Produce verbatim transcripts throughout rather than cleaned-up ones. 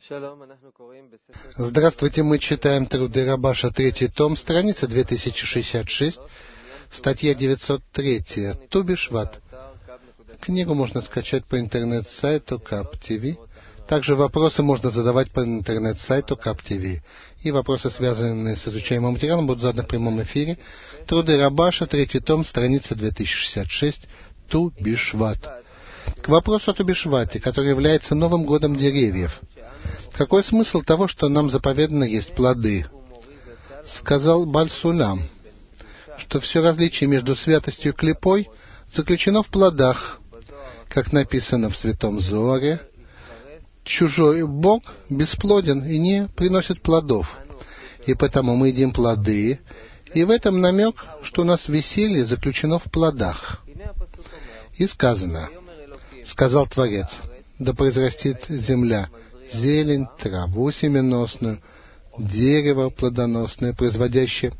Здравствуйте, мы читаем труды Рабаша, третий том, страница две тысячи шестьдесят шесть, статья девятьсот три, Ту Бишват. Книгу можно скачать по интернет-сайту КАП-ТВ. Также вопросы можно задавать по интернет-сайту КАП-ТВ. И вопросы, связанные с изучаемым материалом, будут заданы в прямом эфире. Труды Рабаша, третий том, страница две тысячи шестьдесят шесть, Ту Бишват. К вопросу о Ту Бишвате, который является Новым годом деревьев. Какой смысл того, что нам заповедано есть плоды? Сказал Баль Сулам, что все различие между святостью и клипой заключено в плодах, как написано в Святом Зоаре. Чужой Бог бесплоден и не приносит плодов, и потому мы едим плоды, и в этом намек, что у нас веселье заключено в плодах. И сказано, сказал Творец, да произрастит земля зелень, траву семеносную, дерево плодоносное, производящее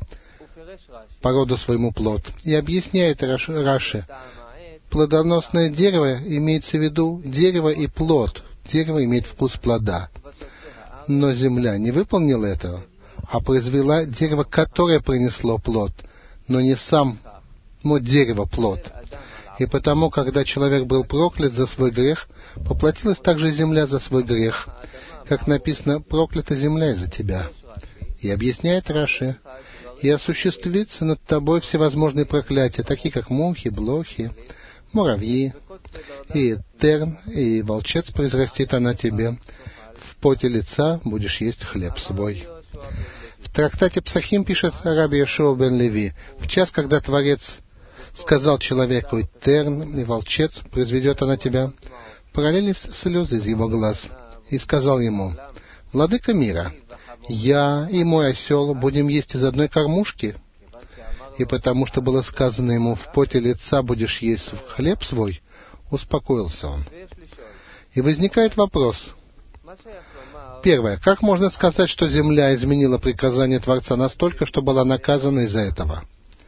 по роду своему плод. И объясняет Раши, плодоносное дерево имеется в виду дерево и плод. Дерево имеет вкус плода. Но земля не выполнила этого, а произвела дерево, которое принесло плод, но не сам, но дерево плод. И потому, когда человек был проклят за свой грех, поплатилась также земля за свой грех, как написано, проклята земля из-за тебя. И объясняет Раши, и осуществится над тобой всевозможные проклятия, такие как мухи, блохи, муравьи, и терн, и волчец произрастит она тебе. В поте лица будешь есть хлеб свой. В трактате Псахим пишет Раби Йошуа бен Леви, в час, когда Творец сказал человеку, и терн, и волчец произведет она тебя, пролились слезы из его глаз, и сказал ему, «Владыка мира, я и мой осел будем есть из одной кормушки». И потому что было сказано ему, «В поте лица будешь есть хлеб свой», успокоился он. И возникает вопрос. Первое. Как можно сказать, что земля изменила приказание Творца настолько, что была наказана из-за этого?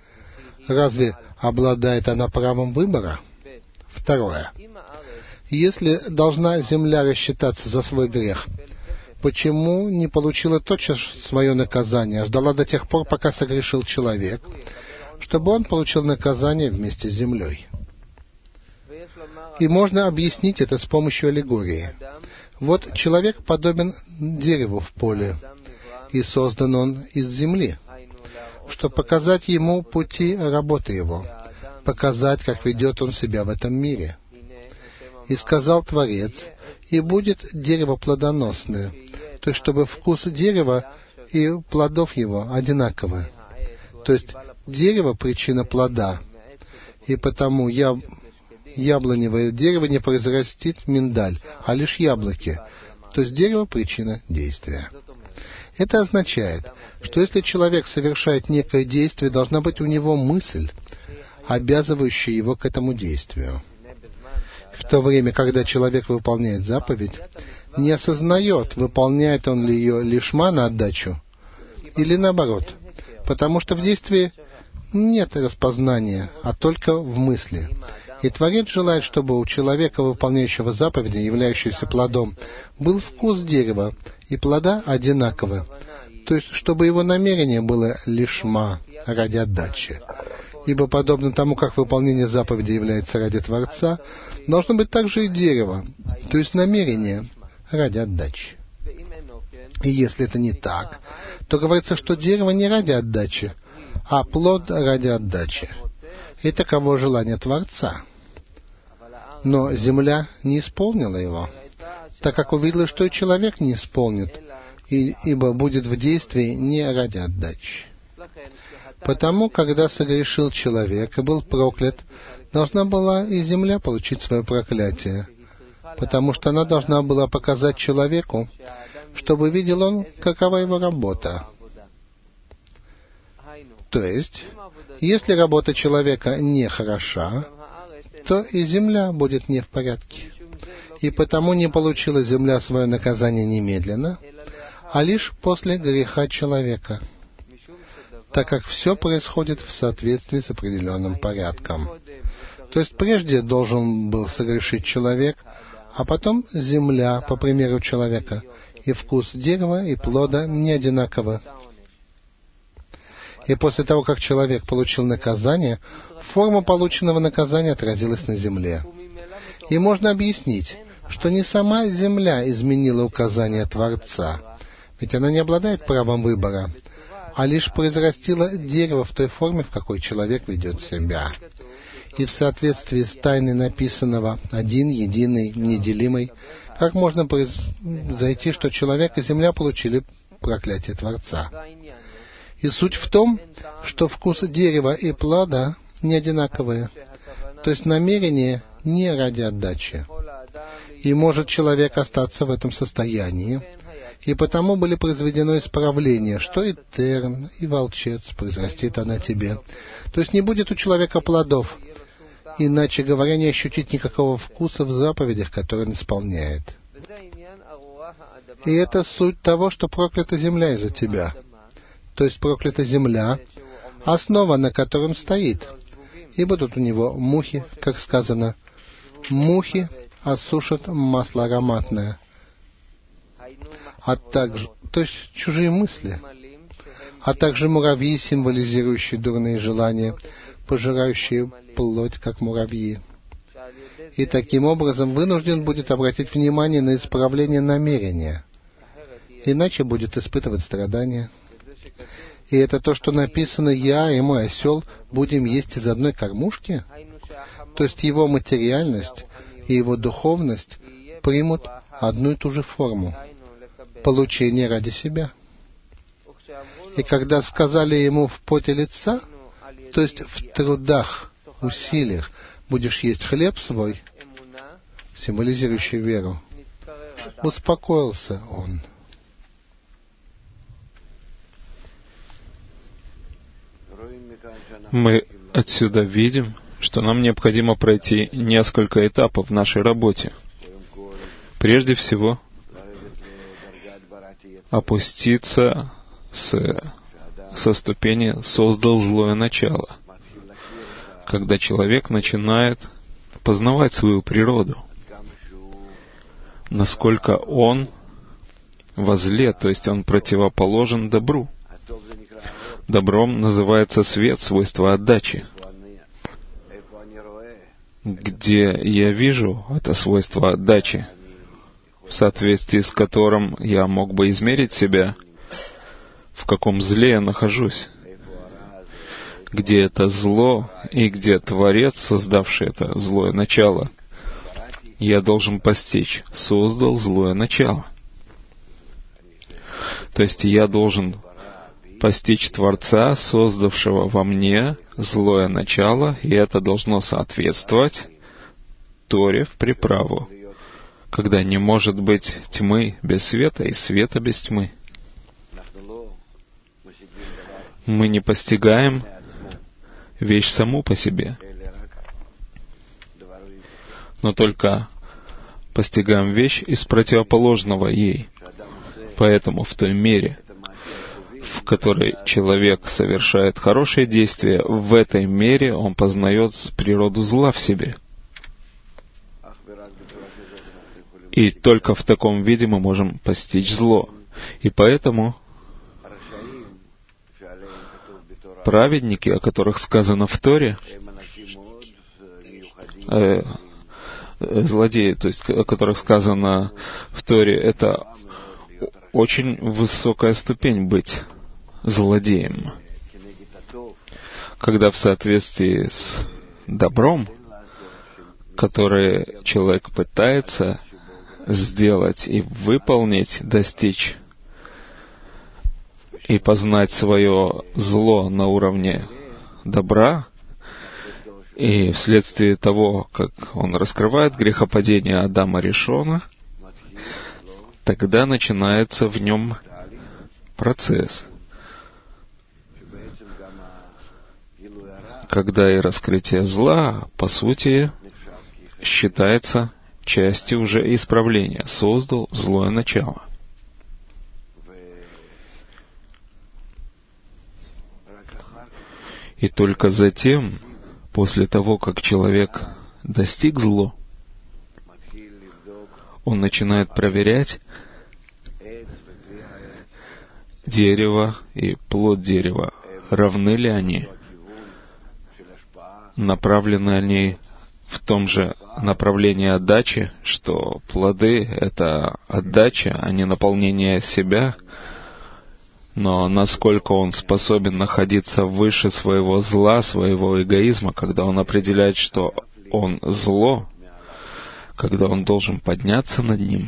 Разве обладает она правом выбора? Второе. Если должна земля рассчитаться за свой грех, почему не получила тотчас свое наказание, а ждала до тех пор, пока согрешил человек, чтобы он получил наказание вместе с землей? И можно объяснить это с помощью аллегории. Вот человек подобен дереву в поле, и создан он из земли, чтобы показать ему пути работы его, показать, как ведет он себя в этом мире. И сказал Творец, и будет дерево плодоносное, то есть чтобы вкус дерева и плодов его одинаковы. То есть дерево — причина плода, и потому я, яблоневое дерево не произрастит миндаль, а лишь яблоки, то есть дерево — причина действия. Это означает, что если человек совершает некое действие, должна быть у него мысль, обязывающая его к этому действию. В то время, когда человек выполняет заповедь, не осознает, выполняет он ли ее лишма на отдачу, или наоборот, потому что в действии нет распознания, а только в мысли. И Творец желает, чтобы у человека, выполняющего заповеди, являющегося плодом, был вкус дерева и плода одинаковы, то есть чтобы его намерение было лишма, ради отдачи. Ибо подобно тому, как выполнение заповеди является ради Творца, должно быть также и дерево, то есть намерение ради отдачи. И если это не так, то говорится, что дерево не ради отдачи, а плод ради отдачи. И таково желание Творца. Но земля не исполнила его, так как увидела, что и человек не исполнит, и, ибо будет в действии не ради отдачи. Потому, когда согрешил человек и был проклят, должна была и земля получить свое проклятие, потому что она должна была показать человеку, чтобы видел он, какова его работа. То есть, если работа человека не хороша, то и земля будет не в порядке. И потому не получила земля свое наказание немедленно, а лишь после греха человека, так как все происходит в соответствии с определенным порядком. То есть прежде должен был согрешить человек, А потом земля, по примеру человека. И вкус дерева и плода не одинаковы. И после того, как человек получил наказание, форма полученного наказания отразилась на земле. И можно объяснить, что не сама земля изменила указания Творца, ведь она не обладает правом выбора, а лишь произрастила дерево в той форме, в какой человек ведет себя. И в соответствии с тайной написанного «один, единый, неделимый», как можно произойти, что человек и земля получили проклятие Творца? И суть в том, что вкус дерева и плода не одинаковые, то есть намерение не ради отдачи. И может человек остаться в этом состоянии, и потому были произведено исправление, что и терн, и волчец произрастит она тебе. То есть не будет у человека плодов, иначе говоря, не ощутить никакого вкуса в заповедях, которые он исполняет. И это суть того, что проклята земля из-за тебя. То есть проклята земля, основа, на которой он стоит. И будут у него мухи, как сказано, мухи осушат масло ароматное. А также, то есть чужие мысли, а также муравьи, символизирующие дурные желания, пожирающие плоть, как муравьи. И таким образом вынужден будет обратить внимание на исправление намерения, иначе будет испытывать страдания. И это то, что написано: «Я и мой осел будем есть из одной кормушки». То есть его материальность и его духовность примут одну и ту же форму — получение ради себя. И когда сказали ему в поте лица, то есть в трудах, усилиях, будешь есть хлеб свой, символизирующий веру, успокоился он. Мы отсюда видим, что нам необходимо пройти несколько этапов в нашей работе. Прежде всего, опуститься с, со ступени «создал злое начало», когда человек начинает познавать свою природу, насколько он во зле, то есть он противоположен добру. Добром называется свет, свойство отдачи. Где я вижу это свойство отдачи, в соответствии с которым я мог бы измерить себя, в каком зле я нахожусь, где это зло и где Творец, создавший это злое начало, я должен постичь: создал злое начало. То есть я должен постичь Творца, создавшего во мне злое начало, и это должно соответствовать Торе в приправу, когда не может быть тьмы без света и света без тьмы. Мы не постигаем вещь саму по себе, но только постигаем вещь из противоположного ей. Поэтому в той мере, в которой человек совершает хорошие действия, в этой мере он познает природу зла в себе. И только в таком виде мы можем постичь зло. И поэтому праведники, о которых сказано в Торе, э, злодеи, то есть о которых сказано в Торе, это очень высокая ступень быть злодеем, когда в соответствии с добром, которое человек пытается сделать и выполнить, достичь и познать свое зло на уровне добра, и вследствие того, как он раскрывает грехопадение Адама Ришона, тогда начинается в нем процесс, когда и раскрытие зла, по сути, считается частью уже исправления. Создал злое начало. И только затем, после того, как человек достиг зло, он начинает проверять дерево и плод дерева. Равны ли они? Направлены они в том же направлении отдачи, что плоды — это отдача, а не наполнение себя. Но насколько он способен находиться выше своего зла, своего эгоизма, когда он определяет, что он зло, когда он должен подняться над ним,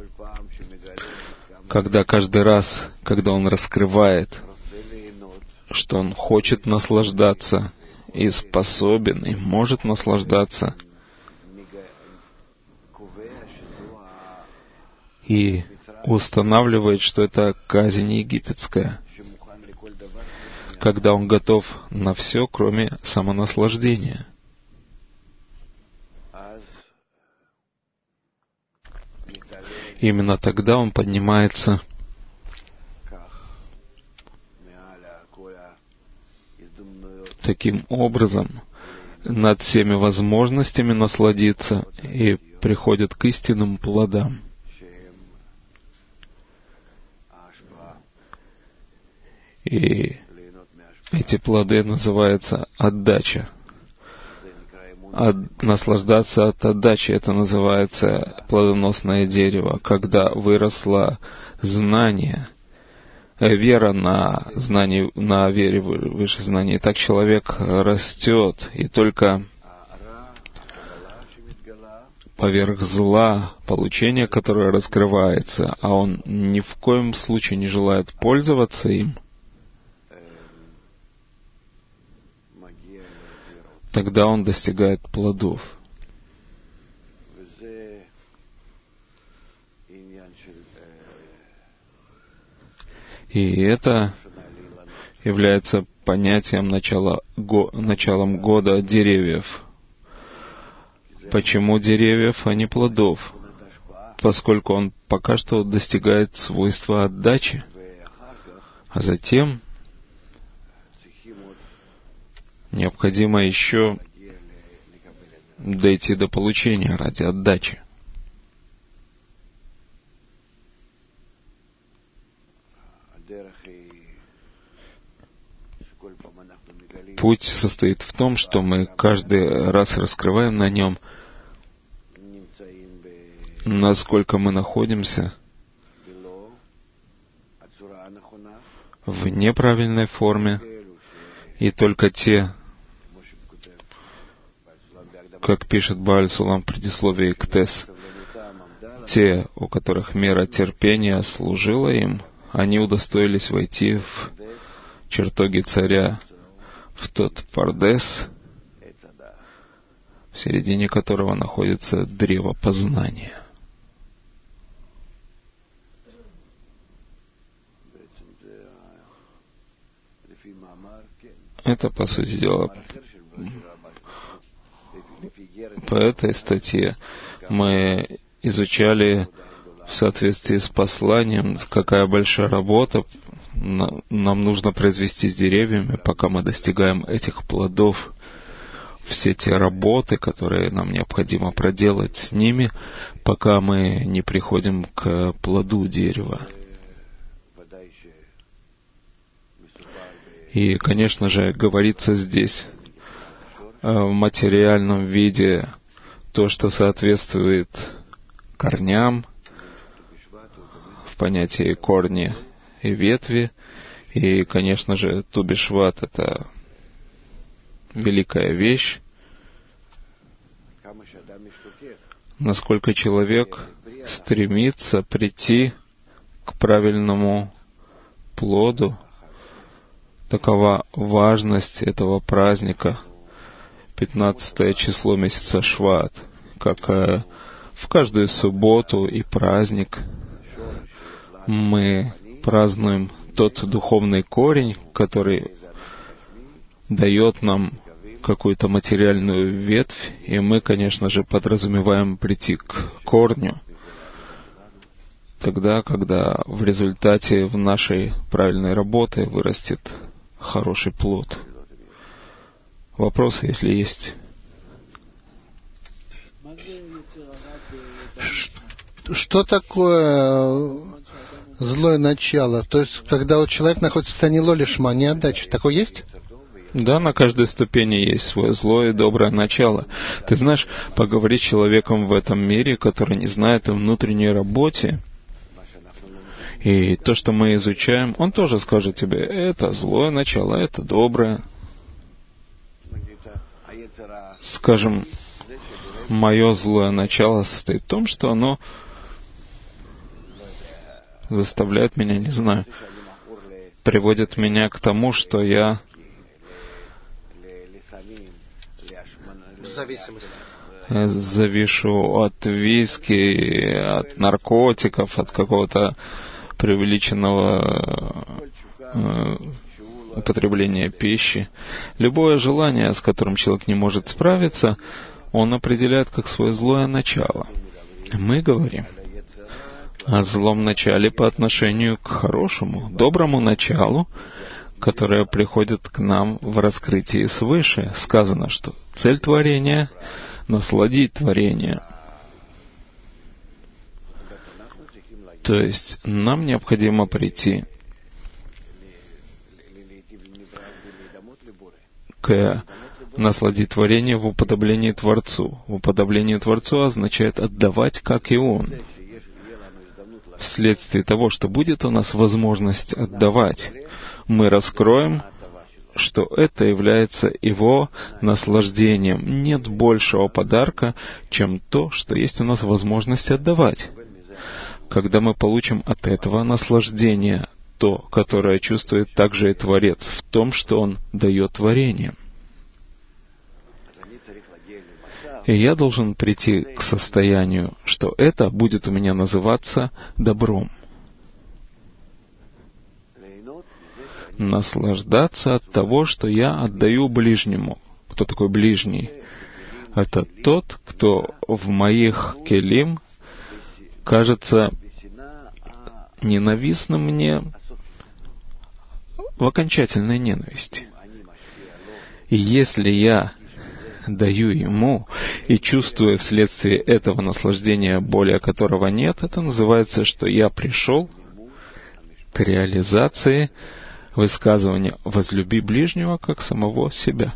когда каждый раз, когда он раскрывает, что он хочет наслаждаться и способен, и может наслаждаться, и устанавливает, что это казнь египетская, когда он готов на все, кроме самонаслаждения. Именно тогда он поднимается таким образом над всеми возможностями насладиться и приходит к истинным плодам. И эти плоды называются отдача. От, наслаждаться от отдачи — это называется плодоносное дерево, когда выросло знание, вера на знании, на вере выше знания. И так человек растет, и только поверх зла, получение, которое раскрывается, а он ни в коем случае не желает пользоваться им, тогда он достигает плодов. И это является понятием начала, го, началом года деревьев. Почему деревьев, а не плодов? Поскольку он пока что достигает свойства отдачи, а затем необходимо еще дойти до получения ради отдачи. Путь состоит в том, что мы каждый раз раскрываем на нем, насколько мы находимся в неправильной форме, и только те, как пишет Бааль Сулам в предисловии к Тес, те, у которых мера терпения служила им, они удостоились войти в чертоги царя, в тот Пардес, в середине которого находится древо познания. Это, по сути дела, по этой статье мы изучали в соответствии с посланием, какая большая работа нам нужно произвести с деревьями, пока мы достигаем этих плодов. Все те работы, которые нам необходимо проделать с ними, пока мы не приходим к плоду дерева. И, конечно же, говорится здесь в материальном виде то, что соответствует корням, в понятии корни и ветви. И, конечно же, Ту-би-Шват — это великая вещь. Насколько человек стремится прийти к правильному плоду, такова важность этого праздника, пятнадцатое число месяца Шват, как в каждую субботу и праздник мы празднуем тот духовный корень, который дает нам какую-то материальную ветвь, и мы, конечно же, подразумеваем прийти к корню, тогда, когда в результате в нашей правильной работе вырастет хороший плод. Вопросы, если есть? что такое злое начало? То есть, когда вот человек находится в состоянии лолишма, не отдачи, такое есть? Да, на каждой ступени есть свое злое и доброе начало. Ты знаешь, поговорить с человеком в этом мире, который не знает о внутренней работе, и то, что мы изучаем, он тоже скажет тебе, это злое начало, это доброе. Скажем, мое злое начало состоит в том, что оно заставляет меня, не знаю, приводит меня к тому, что я завишу от виски, от наркотиков, от какого-то преувеличенного э, употребления пищи. Любое желание, с которым человек не может справиться, он определяет как свое злое начало. Мы говорим о злом начале по отношению к хорошему, доброму началу, которое приходит к нам в раскрытии свыше. Сказано, что цель творения — насладить творение. То есть нам необходимо прийти к насладить творение в уподоблении Творцу. В уподоблении Творцу означает отдавать, как и Он. Вследствие того, что будет у нас возможность отдавать, мы раскроем, что это является Его наслаждением. Нет большего подарка, чем то, что есть у нас возможность отдавать. Когда мы получим от этого наслаждение, то, которое чувствует также и Творец, в том, что Он дает творение. И я должен прийти к состоянию, что это будет у меня называться добром. Наслаждаться от того, что я отдаю ближнему. Кто такой ближний? Это тот, кто в моих келим кажется ненавистным мне в окончательной ненависти. И если я даю ему и чувствую вследствие этого наслаждения, более которого нет, это называется, что я пришел к реализации высказывания «возлюби ближнего, как самого себя».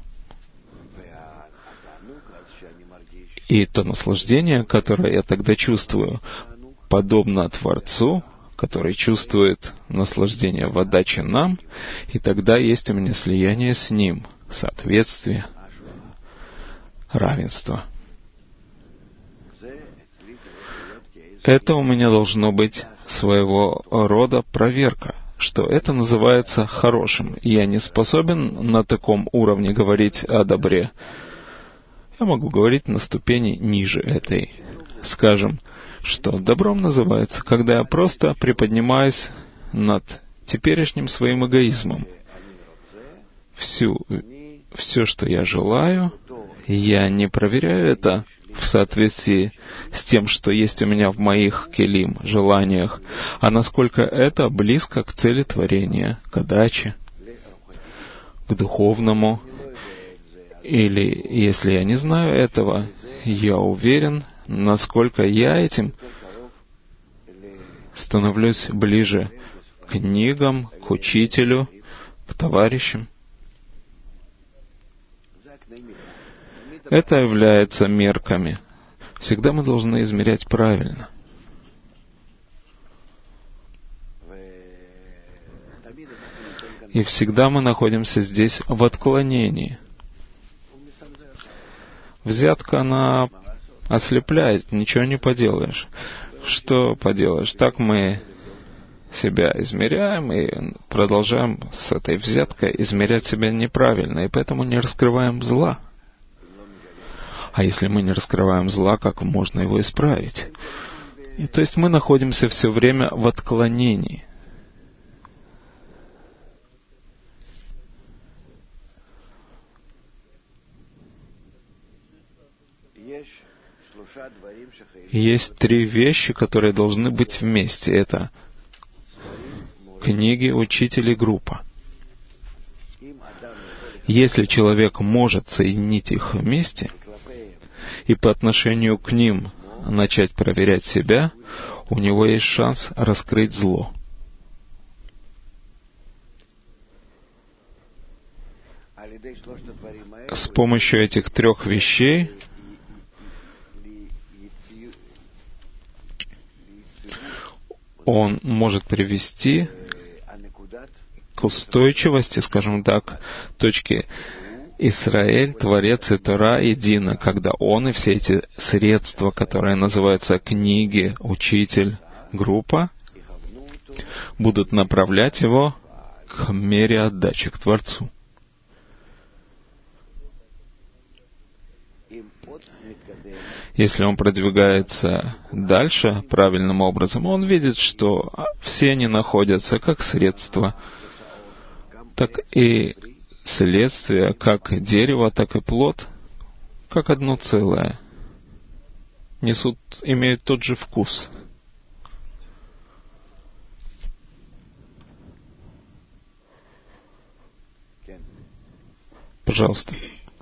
И то наслаждение, которое я тогда чувствую, подобно Творцу, который чувствует наслаждение в отдаче нам, и тогда есть у меня слияние с Ним, соответствие, равенство. Это у меня должно быть своего рода проверка, что это называется хорошим. Я не способен на таком уровне говорить о добре. Я могу говорить на ступени ниже этой. Скажем, что добром называется, когда я просто приподнимаюсь над теперешним своим эгоизмом. Всю, все, что я желаю, я не проверяю это в соответствии с тем, что есть у меня в моих келим, желаниях, а насколько это близко к цели творения, к отдаче, к духовному. Или, если я не знаю этого, я уверен, насколько я этим становлюсь ближе к книгам, к учителю, к товарищам. Это является мерками. Всегда мы должны измерять правильно. И всегда мы находимся здесь в отклонении. Взятка, она ослепляет, ничего не поделаешь. Что поделаешь? Так мы себя измеряем и продолжаем с этой взяткой измерять себя неправильно, и поэтому не раскрываем зла. А если мы не раскрываем зла, как можно его исправить? И то есть мы находимся все время в отклонении. Есть три вещи, которые должны быть вместе. Это книги, учитель и группа. Если человек может соединить их вместе, и по отношению к ним начать проверять себя, у него есть шанс раскрыть зло. С помощью этих трех вещей он может привести к устойчивости, скажем так, точки Израиль, Творец и Тора едины, когда он и все эти средства, которые называются книги, учитель, группа, будут направлять его к мере отдачи, к Творцу. Если он продвигается дальше правильным образом, он видит, что все они находятся как средства, так и следствие, как дерево, так и плод, как одно целое. Несут, имеют тот же вкус. Пожалуйста.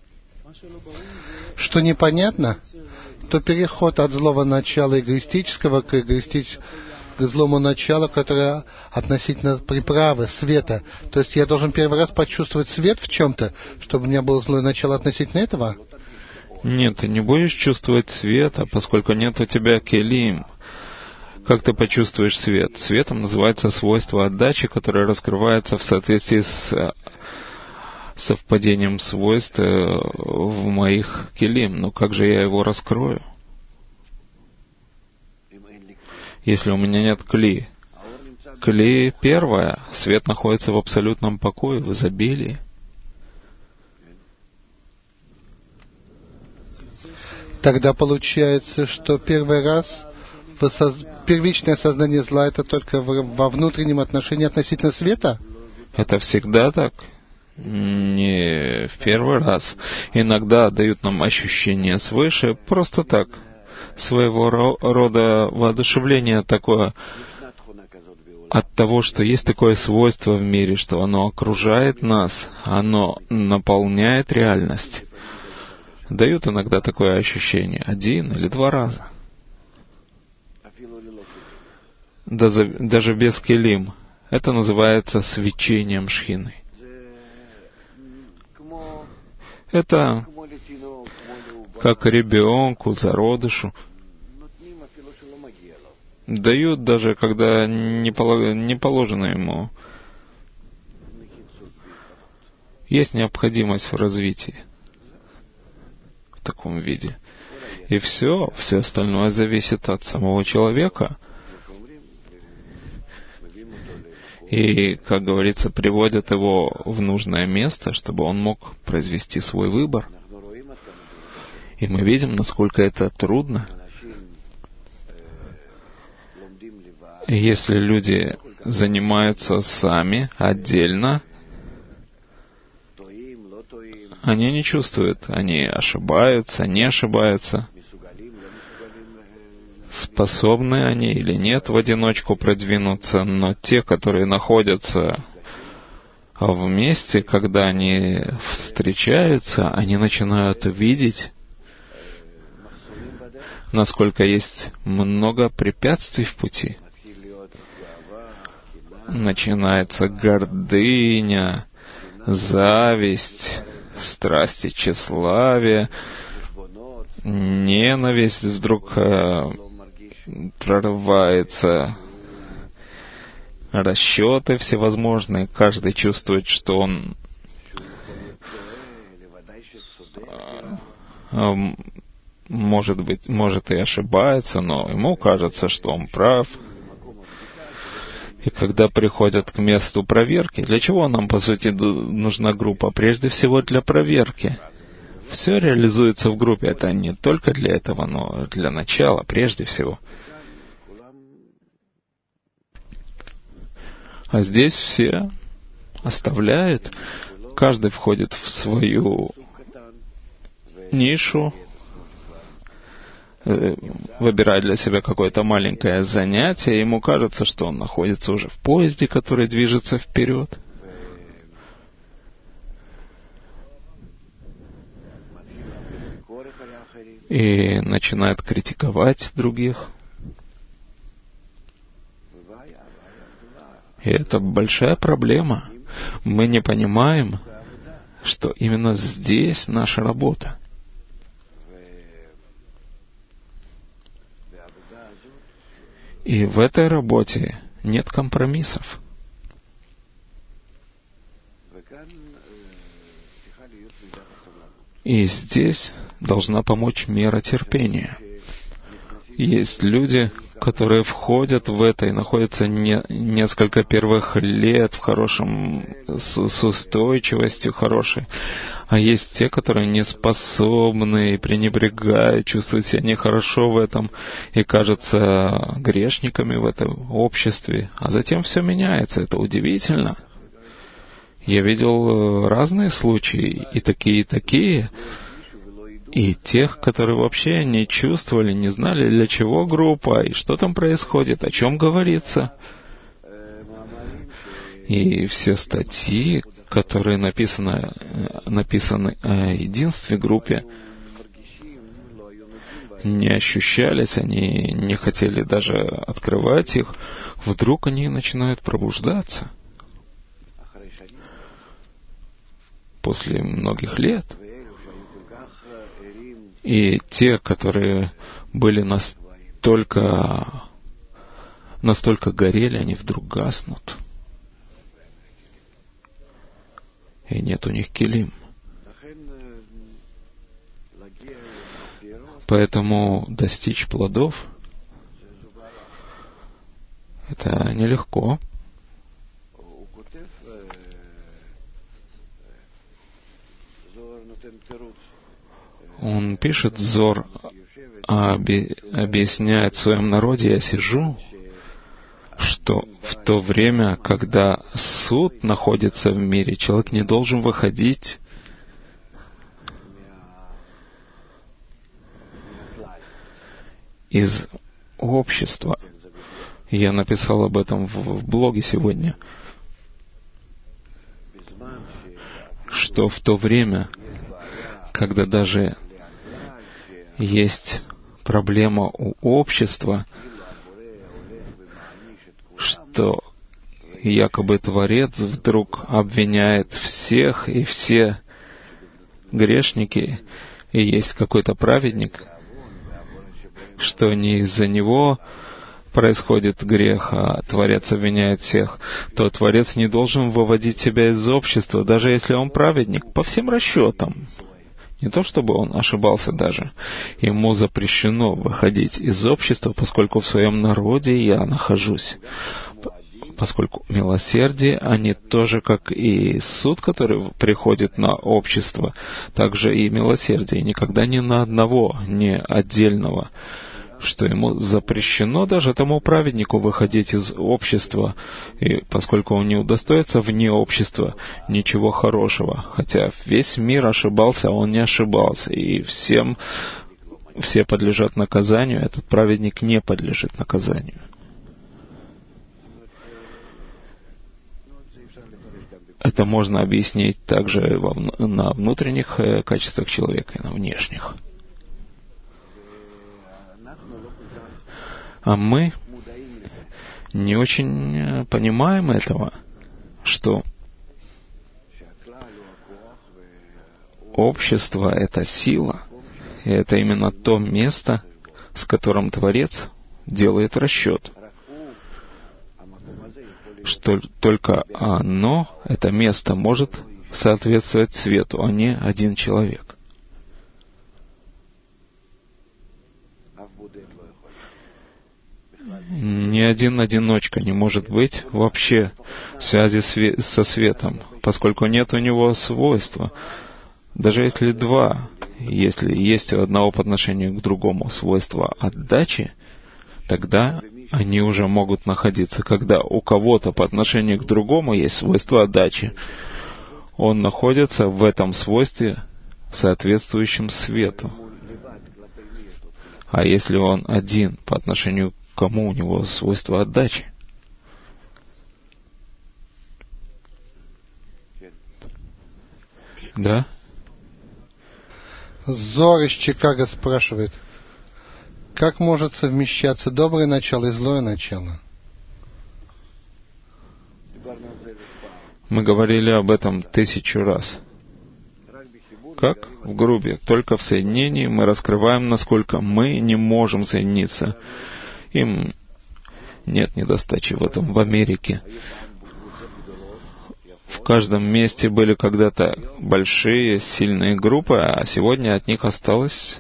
Что непонятно, то переход от злого начала эгоистического к, эгоистич... к злому началу, которое относительно приправы, света. То есть я должен первый раз почувствовать свет в чем-то, чтобы у меня было злое начало относительно этого? Нет, ты не будешь чувствовать света, поскольку нет у тебя келим. Как ты почувствуешь свет? Светом называется свойство отдачи, которое раскрывается в соответствии с совпадением свойств в моих келим. Но как же я его раскрою, если у меня нет кли? Кли первое. Свет находится в абсолютном покое, в изобилии. Тогда получается, что первый раз соз... первичное сознание зла — это только в... во внутреннем отношении относительно света? Это всегда так. Не в первый раз. Иногда дают нам ощущение свыше, просто так. Своего рода воодушевление такое от того, что есть такое свойство в мире, что оно окружает нас, оно наполняет реальность. Дают иногда такое ощущение один или два раза. Даже без келим. Это называется свечением шхины. Это как ребенку, зародышу. Дают даже, когда не положено ему. Есть необходимость в развитии в таком виде. И все, все остальное зависит от самого человека. И, как говорится, приводят его в нужное место, чтобы он мог произвести свой выбор. И мы видим, насколько это трудно. И если люди занимаются сами, отдельно, они не чувствуют, они ошибаются, не ошибаются. Способны они или нет в одиночку продвинуться, но те, которые находятся вместе, когда они встречаются, они начинают видеть, насколько есть много препятствий в пути. Начинается гордыня, зависть, страсти, тщеславие, ненависть вдруг э, прорывается, расчеты всевозможные, каждый чувствует, что он э, может быть, может и ошибается, но ему кажется, что он прав. И когда приходят к месту проверки, для чего нам, по сути, нужна группа? Прежде всего для проверки. Все реализуется в группе. Это не только для этого, но для начала, прежде всего. А здесь все оставляют. Каждый входит в свою нишу, выбирает для себя какое-то маленькое занятие, ему кажется, что он находится уже в поезде, который движется вперед. и начинает критиковать других. И это большая проблема. Мы не понимаем, что именно здесь наша работа. И в этой работе нет компромиссов. И здесь должна помочь мера терпения. Есть люди, которые входят в это и находятся не, несколько первых лет в хорошем, с, с устойчивостью хорошей. А есть те, которые не способны и пренебрегают, чувствуют себя нехорошо в этом и кажутся грешниками в этом обществе. А затем все меняется. Это удивительно. Я видел разные случаи, и такие, и такие. И тех, которые вообще не чувствовали, не знали, для чего группа, и что там происходит, о чем говорится. И все статьи, которые написаны, написаны о единстве группе, не ощущались, они не хотели даже открывать их, вдруг они начинают пробуждаться после многих лет. И те, которые были настолько, настолько горели, они вдруг гаснут. И нет у них килим. Поэтому достичь плодов — это нелегко. Он пишет, Зор объясняет в своем народе, я сижу, что в то время, когда суд находится в мире, человек не должен выходить из общества. Я написал об этом в блоге сегодня, что в то время, когда даже есть проблема у общества, что якобы Творец вдруг обвиняет всех, и все грешники, и есть какой-то праведник, что не из-за него происходит грех, а Творец обвиняет всех, то Творец не должен выводить себя из общества, даже если он праведник, по всем расчетам. Не то чтобы он ошибался даже. Ему запрещено выходить из общества, поскольку в своем народе я нахожусь. Поскольку милосердие, они тоже, как и суд, который приходит на общество, также и милосердие, никогда не на одного, не отдельного, что ему запрещено даже тому праведнику выходить из общества, и поскольку он не удостоится вне общества ничего хорошего, хотя весь мир ошибался, а он не ошибался, и всем, все подлежат наказанию, этот праведник не подлежит наказанию. Это можно объяснить также во, на внутренних качествах человека и на внешних. А мы не очень понимаем этого, что общество — это сила, и это именно то место, с которым Творец делает расчет, что только оно, это место, может соответствовать свету, а не один человек. Ни один одиночка не может быть вообще в связи со светом, поскольку нет у него свойства. Даже если два, если есть у одного по отношению к другому свойства отдачи, тогда они уже могут находиться. Когда у кого-то по отношению к другому есть свойство отдачи, он находится в этом свойстве, соответствующем свету. А если он один по отношению к кому у него свойство отдачи? Да? Зор из Чикаго спрашивает, как может совмещаться доброе начало и злое начало? Мы говорили об этом тысячу раз. Как? В грубе. Только в соединении мы раскрываем, насколько мы не можем соединиться. Им нет недостачи в этом в Америке. В каждом месте были когда-то большие, сильные группы, а сегодня от них осталось,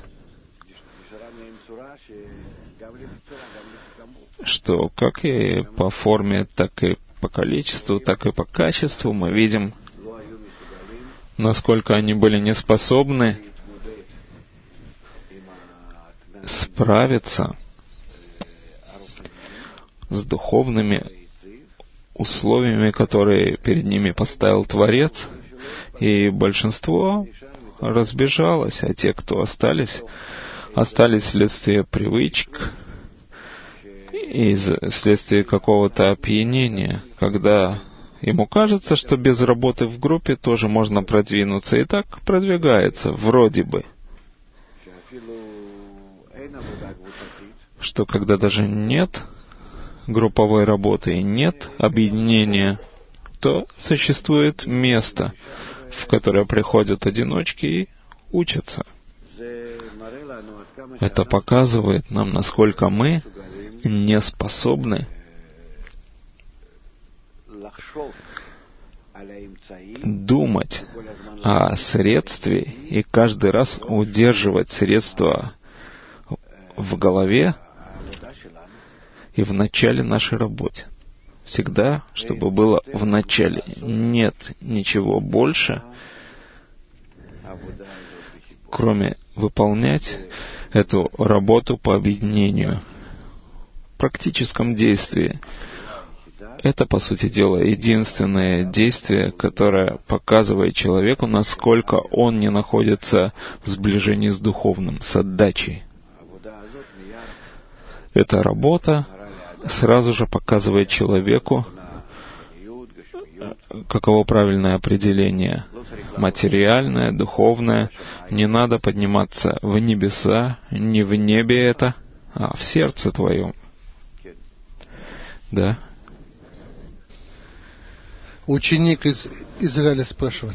что как и по форме, так и по количеству, так и по качеству мы видим, насколько они были неспособны справиться с духовными условиями, которые перед ними поставил Творец, и большинство разбежалось, а те, кто остались, остались вследствие привычек и вследствие какого-то опьянения, когда ему кажется, что без работы в группе тоже можно продвинуться, и так продвигается, вроде бы. Что когда даже нет групповой работы и нет объединения, то существует место, в которое приходят одиночки и учатся. Это показывает нам, насколько мы не способны думать о средстве и каждый раз удерживать средства в голове и в начале нашей работы. Всегда, чтобы было в начале. Нет ничего больше, кроме выполнять эту работу по объединению. В практическом действии. Это, по сути дела, единственное действие, которое показывает человеку, насколько он не находится в сближении с духовным, с отдачей. Эта работа сразу же показывает человеку, каково правильное определение. Материальное, духовное. Не надо подниматься в небеса, не в небе это, а в сердце твоем. Да. Ученик из Израиля спрашивает,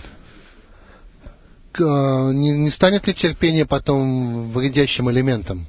не, не станет ли терпение потом вредящим элементом?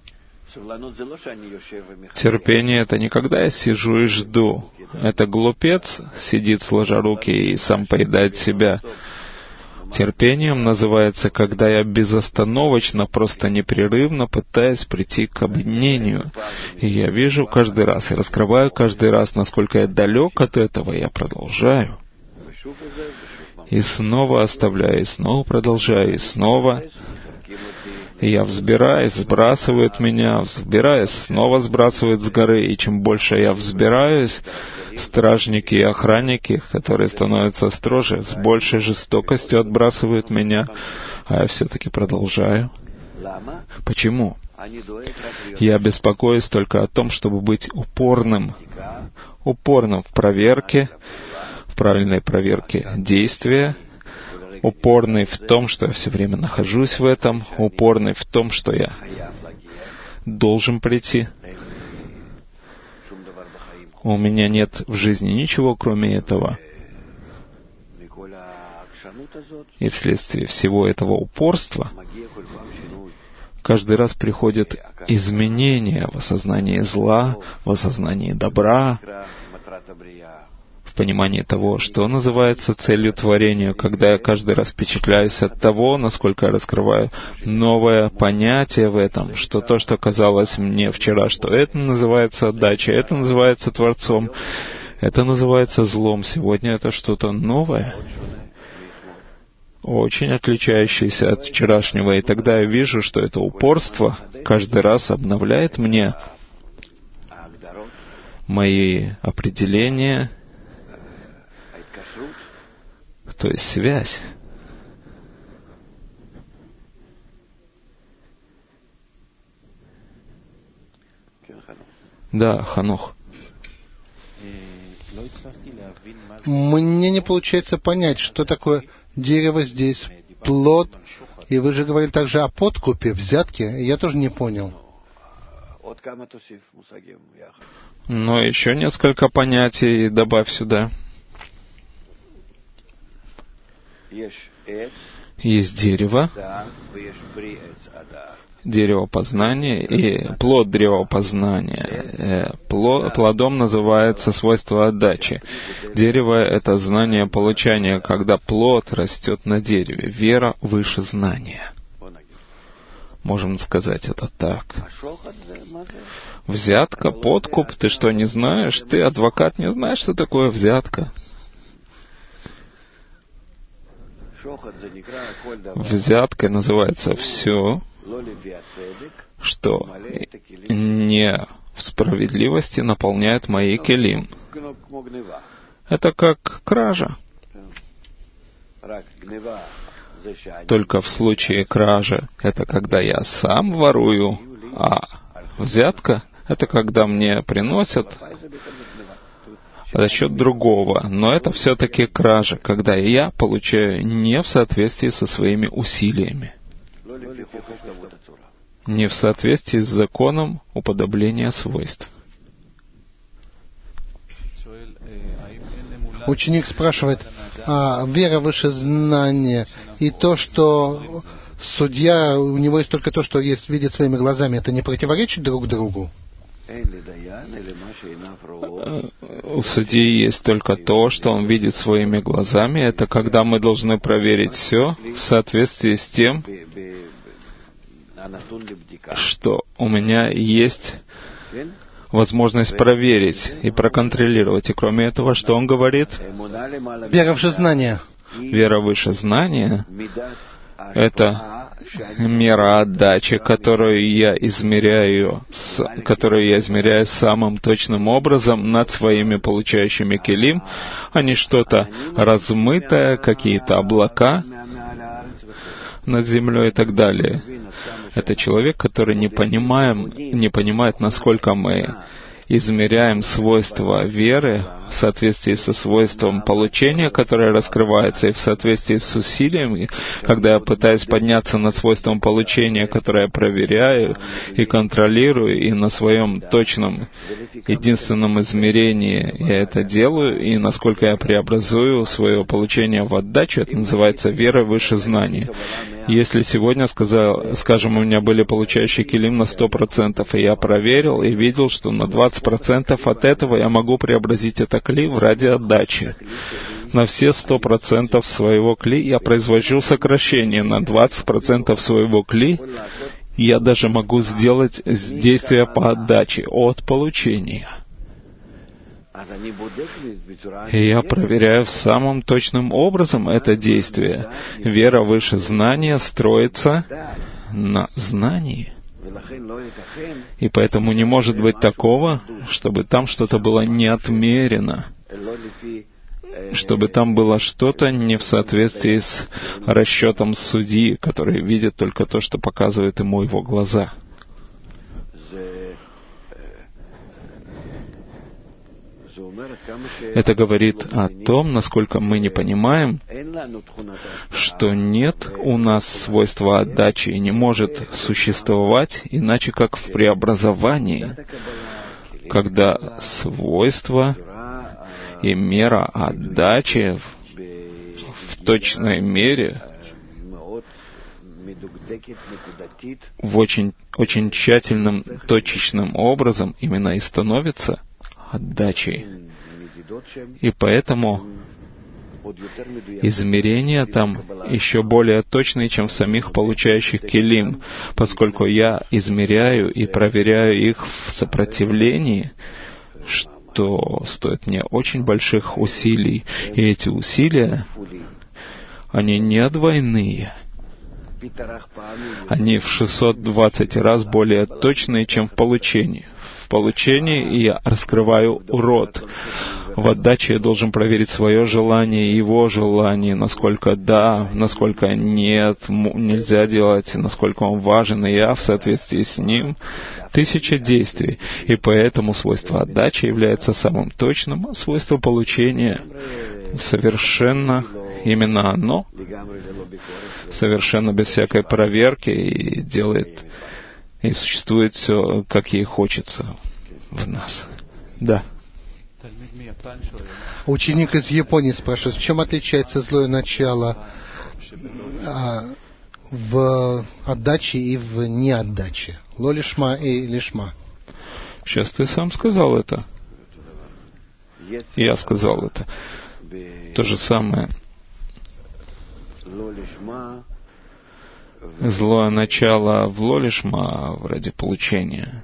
Терпение — это не когда я сижу и жду. Это глупец сидит сложа руки и сам поедает себя. Терпением называется, когда я безостановочно, просто непрерывно пытаюсь прийти к объединению. И я вижу каждый раз, и раскрываю каждый раз, насколько я далек от этого, я продолжаю. И снова оставляю, и снова продолжаю, и снова. И я взбираюсь, сбрасывают меня, взбираюсь, снова сбрасывают с горы. И чем больше я взбираюсь, стражники и охранники, которые становятся строже, с большей жестокостью отбрасывают меня, а я все-таки продолжаю. Почему? Я беспокоюсь только о том, чтобы быть упорным, упорным в проверке, в правильной проверке действия, упорный в том, что я все время нахожусь в этом, упорный в том, что я должен прийти. У меня нет в жизни ничего, кроме этого. И вследствие всего этого упорства каждый раз приходит изменение в осознании зла, в осознании добра, в понимании того, что называется целью творения, когда я каждый раз впечатляюсь от того, насколько я раскрываю новое понятие в этом, что то, что казалось мне вчера, что это называется отдачей, это называется Творцом, это называется злом. Сегодня это что-то новое, очень отличающееся от вчерашнего. И тогда я вижу, что это упорство каждый раз обновляет мне мои определения, то есть связь. Да, Ханох. Мне не получается понять, что такое дерево здесь плод, и вы же говорили также о подкупе, взятке, я тоже не понял. Но еще несколько понятий добавь сюда. Есть дерево, дерево познания и плод древа познания. Плодом называется свойство отдачи. Дерево — это знание получания, когда плод растет на дереве. Вера выше знания. Можем сказать это так. Взятка, подкуп, ты что, не знаешь? Ты, адвокат, не знаешь, что такое взятка? Взяткой называется все, что не в справедливости наполняет мои келим. Это как кража. Только в случае кражи это когда я сам ворую, а взятка это когда мне приносят за счет другого. Но это все-таки кража, когда я получаю не в соответствии со своими усилиями, не в соответствии с законом уподобления свойств. Ученик спрашивает, а вера выше знания и то, что судья, у него есть только то, что есть, видит своими глазами, это не противоречит друг другу? У судьи есть только то, что он видит своими глазами. Это когда мы должны проверить все в соответствии с тем, что у меня есть возможность проверить и проконтролировать. И кроме этого, что он говорит? Вера выше знания. Вера выше знания — это мера отдачи, которую я измеряю, с, которую я измеряю самым точным образом над своими получающими келим, а не что-то размытое, какие-то облака над землей и так далее. Это человек, который не понимаем, не понимает, насколько мы измеряем свойства веры в соответствии со свойством получения, которое раскрывается, и в соответствии с усилиями, когда я пытаюсь подняться над свойством получения, которое я проверяю и контролирую, и на своем точном единственном измерении я это делаю, и насколько я преобразую свое получение в отдачу, это называется вера выше знания. Если сегодня, сказал, скажем, у меня были получающие келим на сто процентов, и я проверил и видел, что на двадцать процентов от этого я могу преобразить это кли в ради отдачи. На все сто процентов своего кли я произвожу сокращение на двадцать процентов своего кли, и я даже могу сделать действие по отдаче от получения. И я проверяю самым точным образом это действие. Вера выше знания строится на знании. И поэтому не может быть такого, чтобы там что-то было не отмерено, чтобы там было что-то не в соответствии с расчетом судьи, который видит только то, что показывает ему его глаза. Это говорит о том, насколько мы не понимаем, что нет у нас свойства отдачи и не может существовать иначе, как в преобразовании, когда свойства и мера отдачи в точной мере, в очень, очень тщательным, точечным образом именно и становится отдачей. И поэтому измерения там еще более точные, чем в самих получающих келим, поскольку я измеряю и проверяю их в сопротивлении, что стоит мне очень больших усилий. И эти усилия, они не двойные. Они в шестьсот двадцать раз более точные, чем в получении. В получении я раскрываю рот. В отдаче я должен проверить свое желание и его желание, насколько да, насколько нет, нельзя делать, насколько он важен, и я в соответствии с ним. Тысяча действий. И поэтому свойство отдачи является самым точным, а свойство получения совершенно именно оно совершенно без всякой проверки и делает, и существует все, как ей хочется в нас. Да. Ученик из Японии спрашивает, в чем отличается злое начало а, в отдаче и в неотдаче? Ло-лишма и лишма. Сейчас ты сам сказал это. Я сказал это. То же самое. Злое начало в ло-лишма ради получения.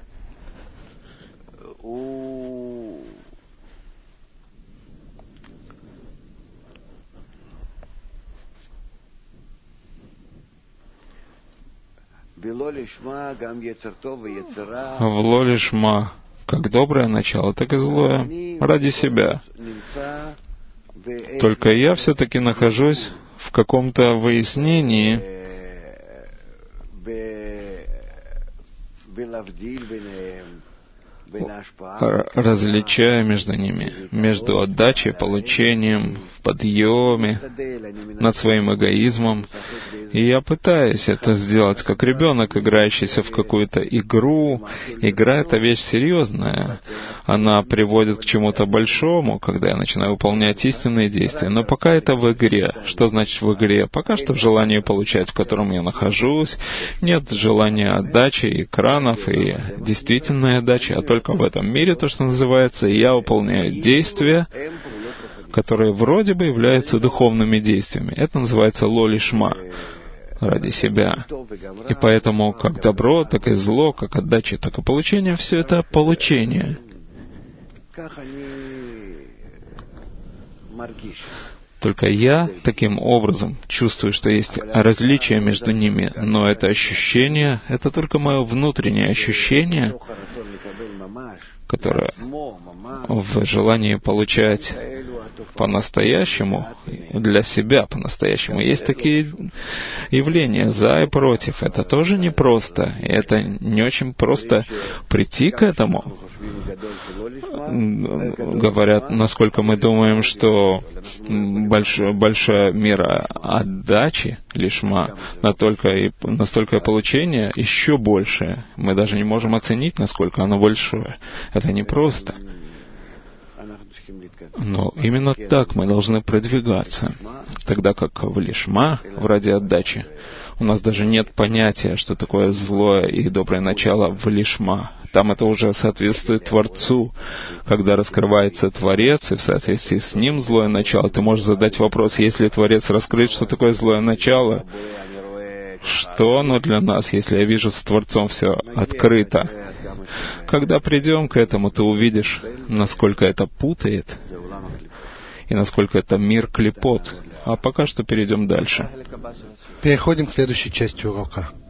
В ло-лишма как доброе начало, так и злое ради себя. Только я все-таки нахожусь в каком-то выяснении, различая между ними, между отдачей, получением, в подъеме, над своим эгоизмом. И я пытаюсь это сделать, как ребенок, играющийся в какую-то игру. Игра — это вещь серьезная. Она приводит к чему-то большому, когда я начинаю выполнять истинные действия. Но пока это в игре. Что значит в игре? Пока что в желании получать, в котором я нахожусь. Нет желания отдачи, экранов и действительной отдачи, а только в этом мире, то, что называется, я выполняю действия, которые вроде бы являются духовными действиями. Это называется ло-лишма, ради себя. И поэтому как добро, так и зло, как отдача, так и получение, все это получение. Только я таким образом чувствую, что есть различия между ними, но это ощущение, это только мое внутреннее ощущение, которое в желании получать по-настоящему, для себя по-настоящему. Есть такие явления за и против. Это тоже непросто. И это не очень просто прийти к этому. Говорят, насколько мы думаем, что больш, большая мера отдачи, лишма, настолько и, настолько и получение еще больше. Мы даже не можем оценить, насколько оно большое. Это непросто. Но именно так мы должны продвигаться. Тогда как в лишма, в ради отдачи, у нас даже нет понятия, что такое злое и доброе начало в лишма. Там это уже соответствует Творцу. Когда раскрывается Творец, и в соответствии с ним злое начало, ты можешь задать вопрос, если Творец раскрыт, что такое злое начало, что оно для нас, если я вижу с Творцом все открыто. Когда придем к этому, ты увидишь, насколько это путает, и насколько это мир клипот. А пока что перейдем дальше. Переходим к следующей части урока.